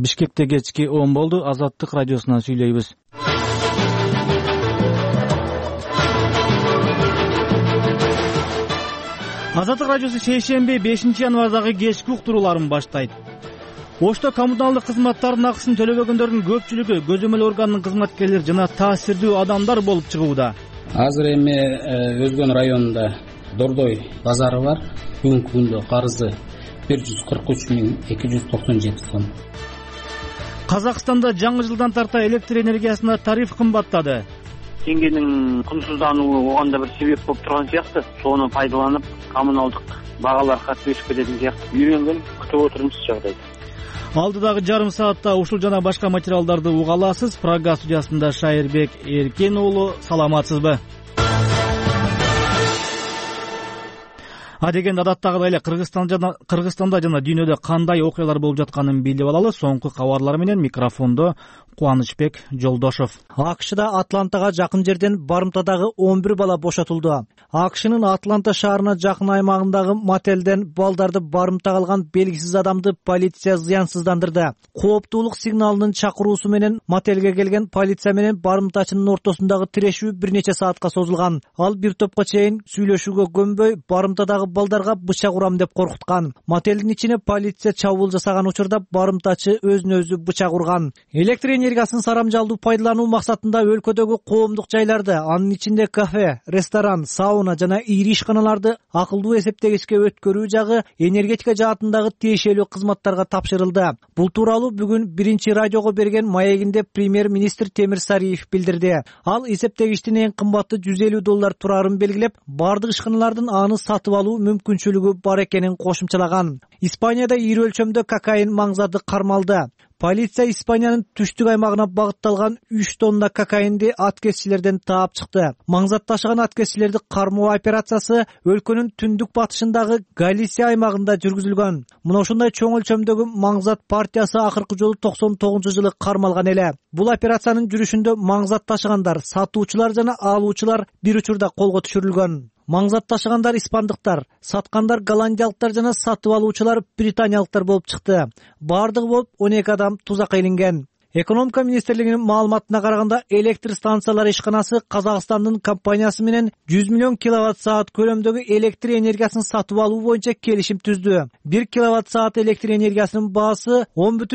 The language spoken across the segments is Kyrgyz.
Бишкекте кечки 10 болду. Азаттык радиосунан сүйлөйбүз. Азаттык радиосу шейшемби 5 январдагы кечки уктурууларын баштайт. Ошто коммуналдык кызматтардын акысын төлөбөгөндөрдүн көпчүлүгү көзөмөл органынын кызматкерлери жана таасирдүү адамдар болуп чыгууда. Азыр эми Өзгөн районунда Дордой базары бар. Бүгүнкү күндө карызы 143.297 сом. Казакстанда жаңы жылдан тарта электр энергиясына тариф кымбаттады. Теңгенин кунсуздануу оганда бир себеп болуп турган сыяктуу. Сону пайдаланып, коммуналдык багалар катып өсүп кететін сыяктуу. Үйрөнгөн, күтүп отурмуз жагдайды. Алдыдагы жарым саатта ушул жана башка материалдарды уга аласыз. Прага студиясында Шайырбек Эркен уулу, саламатсызбы? Адегенде адаттагыдай эле Кыргызстанда жана дүйнөдө кандай окуялар болуп жатканын билип алалы. Соңку кабарлар менен микрофондо Кубанычбек Жолдошов. АКШда Атлантага жакын жерден барымтадагы 11 бала бошотулду. АКШнын Атланта шаарына жакын аймагындагы мотелден балдарды барымтага алган белгисиз адамды полиция зыянсыздандырды. Кооптуулук сигналынын чакыруусу менен мотелге келген полиция менен барымтачынын ортосундагы тирешүү бир нече саатка созулган. Ал бир топко чейин сүйлөшүүгө көнбөй, барымтадагы балдарга бычак урам деп коркуткан. Мотелдин ичине полиция чабуул жасаган учурда барымтачы өзүнө өзү бычак урган. Электр энергиясын сарамжалдуу пайдалануу максатында өлкөдөгү коомдук жайларды, анын ичинде кафе, ресторан, сауна жана ири ишканаларды акылдуу эсептегичке өткөрүү жагы энергетика жаатындагы тиешелүү кызматтарга тапшырылды. Бул тууралуу бүгүн биринчи радиого берген маегинде премьер-министр Темир Сариев билдирди. Ал эсептегичтин эң кымбаты $150 турарын белгилеп, бардык ишканалардын аны сатып алуу мүмкүнчүлүгү бар экенин кошумчалаган. Испанияда ири өлчөмдө кокаин маңзарды кармалды. Полиция Испаниянын түштүк аймагына багытталган 3 тонна кокаинди аткезчилерден таап чыкты. Маңзат ташыган аткезчилерди кармоо операциясы өлкөнүн түндүк батышындагы Галисия аймагында жүргүзүлгөн. Мына ушундай чоң өлчөмдөгү маңзат партиясы акыркы жолу 99-жылы кармалган эле. Бул операциянын жүрүшүндө маңзат ташыгандар, сатуучулар жана алуучулар бир учурда колго түшүрүлгөн. Маңзат ташыгандар испандыктар, саткандар голландиялыктар жана сатып алуучулар британиялыктар болуп чыкты. Бардыгы болуп 12 адам тузакка илинген. Экономика министрлигинин маалыматына караганда, электр станциялары ишканасы Казакстандын компаниясы менен 100 миллион киловатт-саат көлөмдөгү электр энергиясын сатып алуу боюнча келишим түздү. 1 киловатт-саат электр энергиясынын баасы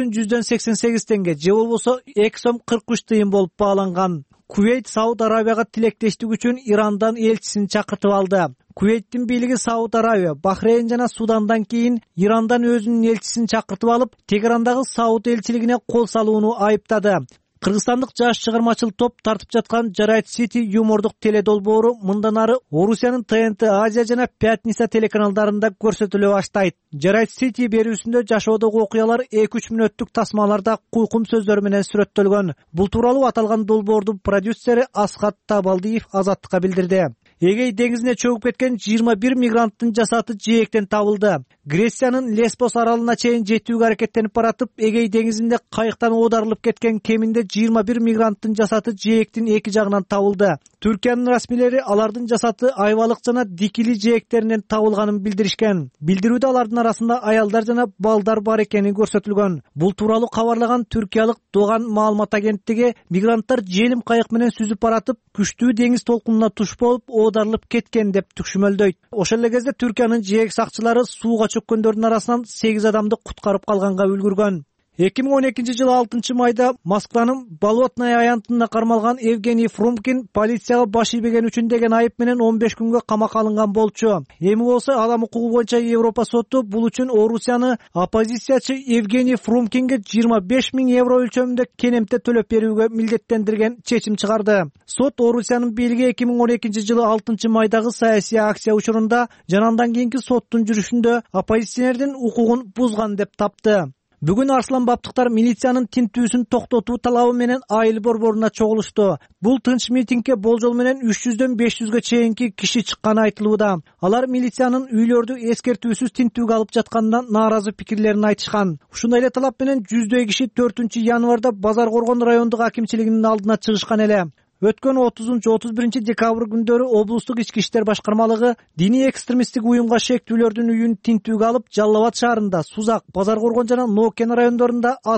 10,88 теңге, же болбосо 2,43 тыйын болуп бааланган. Кувейт Сауд Арабияга тилектештик үчүн Ирандан элчисин чакыртып алды. Кувейттин бийлиги Сауд Арабия, Бахрейн жана Судандан кийин Ирандан өзүнүн элчисин чакыртып алып, Тегерандагы Сауд элчилигине кол салууну айыптады. Кыргызстандык жаш чыгармачыл топ тартып жаткан Жарайт Сити юмордук теледолбоору мындан ары Орусиянын ТНТ Азия жана Пятница телеканалдарында көрсөтүлө баштайт. Жарайт Сити берүүсүндө жашоодогу окуялар 2-3 мүнөттүк тасмаларда куйкум сөздөр менен сүрөттөлгөн. Бул тууралуу аталган долбоордун продюсери Асхат Табалдиев Азаттыкка билдирди. Эгей деңизине чөгүп кеткен 21 мигранттын жасаты жээктен табылды. Грециянын Лесбос аралына чейин жетүүгө аракеттенип баратып, Эгей деңизинде кайыктан оодарылып кеткен кеминде 21 мигранттын жасаты жээктин эки жагынан табылды. Түркиянын расмийлери алардын жасаты Айвалык жана Дикили жээктеринен табылганын билдиришкен. Билдирүүдө алардын арасында аялдар жана балдар бар экени көрсөтүлгөн. Бул тууралуу кабарлаган түркиялык Доган маалымат агенттиги мигранттар желим кайык менен сүзүп баратып, күчтүү деңиз толкунуна туш болуп оодарылып кеткен деп түкшүмөлдөйт. Ошол эле кезде Түркиянын жээк сакчылары сууга чөккөндөрдүн арасынан 8 адамды куткарып калганга үлгүргөн. 2012 жылы 6 майда Москванын Болотная аянтына кармалган Евгений Фрумкин полицияга баш ийбеген үчүн деген айып менен 15 күнгө камакка алынган болчу. Эми болсо адам укугу боюнча Европа соту бул үчүн Орусияны оппозициячы Евгений Фрумкинге 25 000 евро өлчөмүндө кенемте төлөп берүүгө милдеттендирген чечим чыгарды. Сот Орусиянын бийлиги 2012 жылы 6 майдагы саясий акция учурунда жана андан кийинки соттун жүрүшүндө оппозиционердин укугун бузган деп тапты. Бүгүн Арслан баптыктар милициянын тинтүүсүн токтотуу талабы менен айыл борборуна чогулушту. Бул тынч митингге болжол менен 300дөн 500га чейинки киши чыкканы айтылууда. Алар милициянын үйлөрдү эскертүүсүз тинтүүгө алып жатканынан нааразы пикирлерин айтышкан. Ушундай эле талап менен 100дөй киши 4-январда Базар Коргон райондук акимчилигинин алдына чыгышкан эле. Өткөн 30-31 декабрь күндөрү облустук ички иштер башкармалыгы диний экстремисттик уюмга шектүүлөрдүн үйүн тинтүүгө алып, Жалал Абад шаарында, Сузак, Базар Коргон жана Нооккен райондорунда